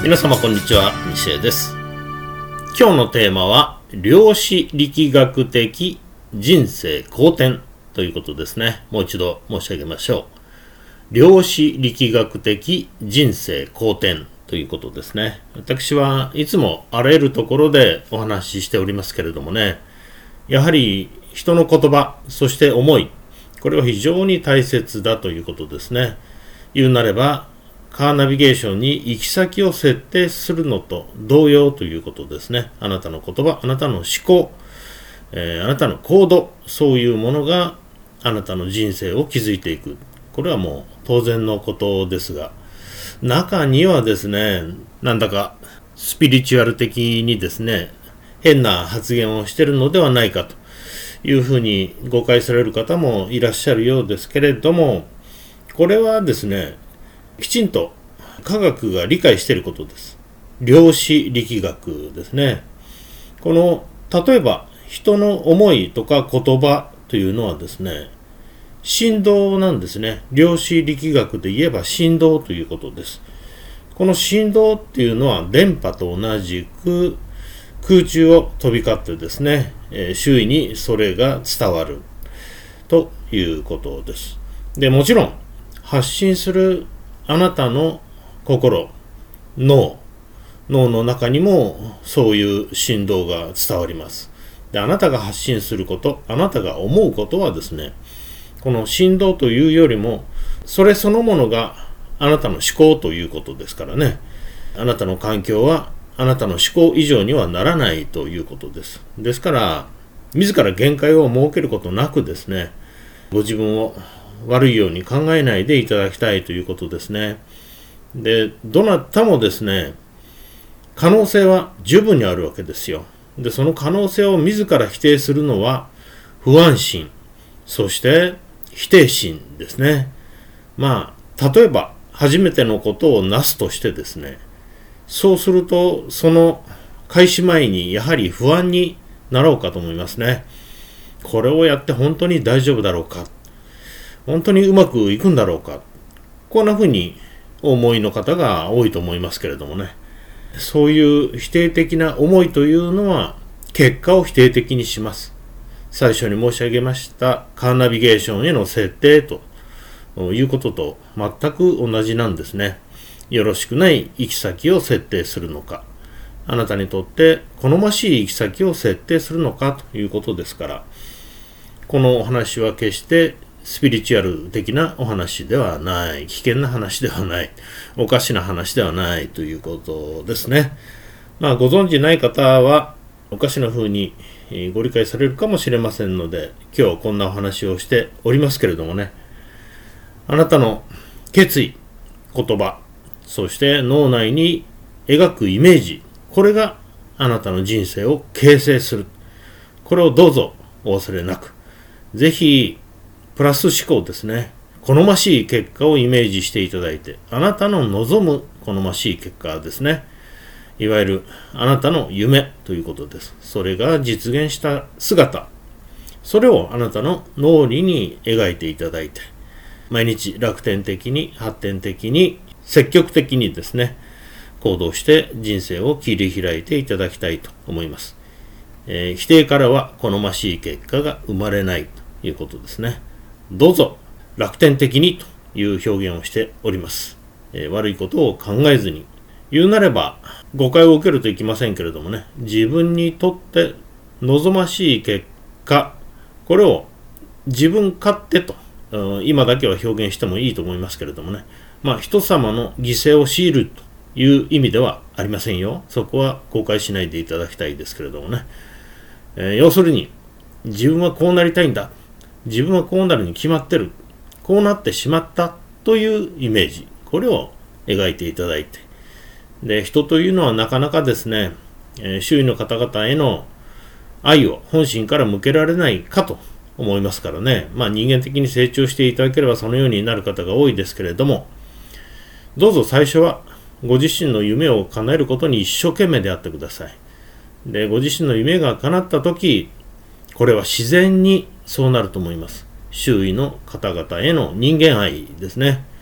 皆様こんにちは、西江です。今日のテーマは量子力学的人生好転ということですね。もう一度申し上げましょう。量子力学的人生好転ということですね。私はいつもあらゆるところでお話ししておりますけれどもね、やはり人の言葉、そして思い、これは非常に大切だということですね。言うなればカーナビゲーションに行き先を設定するのと同様ということですね。あなたの言葉、あなたの思考、あなたの行動、そういうものがあなたの人生を築いていく。これはもう当然のことですが、中にはですね、なんだかスピリチュアル的にですね、変な発言をしているのではないかというふうに誤解される方もいらっしゃるようですけれども、これはですね、きちんと科学が理解していることです。量子力学ですね。この例えば人の思いとか言葉というのはですね、振動なんですね。量子力学で言えば振動ということです。この振動っていうのは電波と同じく空中を飛び交ってですね、周囲にそれが伝わるということです。で、もちろん発信するあなたの心、脳の中にもそういう振動が伝わります。で、あなたが発信すること、あなたが思うことはですね、この振動というよりも、それそのものがあなたの思考ということですからね。あなたの環境はあなたの思考以上にはならないということです。ですから、自ら限界を設けることなくですね、ご自分を悪いように考えないでいただきたいということですね。で、どなたもですね、可能性は十分にあるわけですよ。で、その可能性を自ら否定するのは不安心、そして否定心ですね。まあ、例えば初めてのことをなすとしてですね、そうするとその開始前にやはり不安になろうかと思いますね。これをやって本当に大丈夫だろうか、本当にうまくいくんだろうか、こんな風にお思いの方が多いと思いますけれどもね。そういう否定的な思いというのは結果を否定的にします。最初に申し上げましたカーナビゲーションへの設定ということと全く同じなんですね。よろしくない行き先を設定するのか、あなたにとって好ましい行き先を設定するのかということですから、このお話は決してスピリチュアル的なお話ではない、危険な話ではない、おかしな話ではないということですね。まあ、ご存知ない方はおかしな風にご理解されるかもしれませんので、今日こんなお話をしておりますけれどもね、あなたの決意、言葉、そして脳内に描くイメージ、これがあなたの人生を形成する。これをどうぞお忘れなく。ぜひプラス思考ですね。好ましい結果をイメージしていただいて、あなたの望む好ましい結果ですね。いわゆるあなたの夢ということです。それが実現した姿、それをあなたの脳裏に描いていただいて、毎日楽天的に発展的に積極的にですね、行動して人生を切り開いていただきたいと思います。否定からは好ましい結果が生まれないということですね。どうぞ楽天的にという表現をしております。悪いことを考えずに、言うなれば誤解を受けるといきませんけれどもね、自分にとって望ましい結果、これを自分勝手と、今だけは表現してもいいと思いますけれどもね、まあ人様の犠牲を強いるという意味ではありませんよ。そこは誤解しないでいただきたいですけれどもね、要するに自分はこうなりたいんだ、自分はこうなるに決まってる、こうなってしまったというイメージ、これを描いていただいて、で、人というのはなかなかですね、周囲の方々への愛を本心から向けられないかと思いますからね。まあ人間的に成長していただければそのようになる方が多いですけれども、どうぞ最初はご自身の夢を叶えることに一生懸命であってください。で、ご自身の夢が叶ったとき、これは自然にそうなると思います。周囲の方々への人間愛ですね。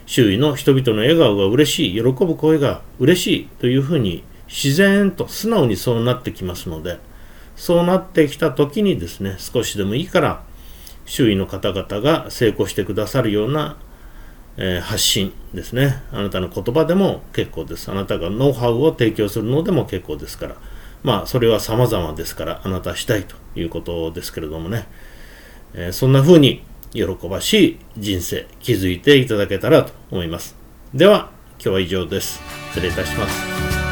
周囲の人々の笑顔が嬉しい、喜ぶ声が嬉しいというふうに自然と素直にそうなってきますので、そうなってきた時にですね、少しでもいいから周囲の方々が成功してくださるような、発信ですね。あなたの言葉でも結構です。あなたがノウハウを提供するのでも結構ですから、それは様々ですから、あなた次第ということですけれどもね、そんな風に喜ばしい人生築いていただけたらと思います。では今日は以上です。失礼いたします。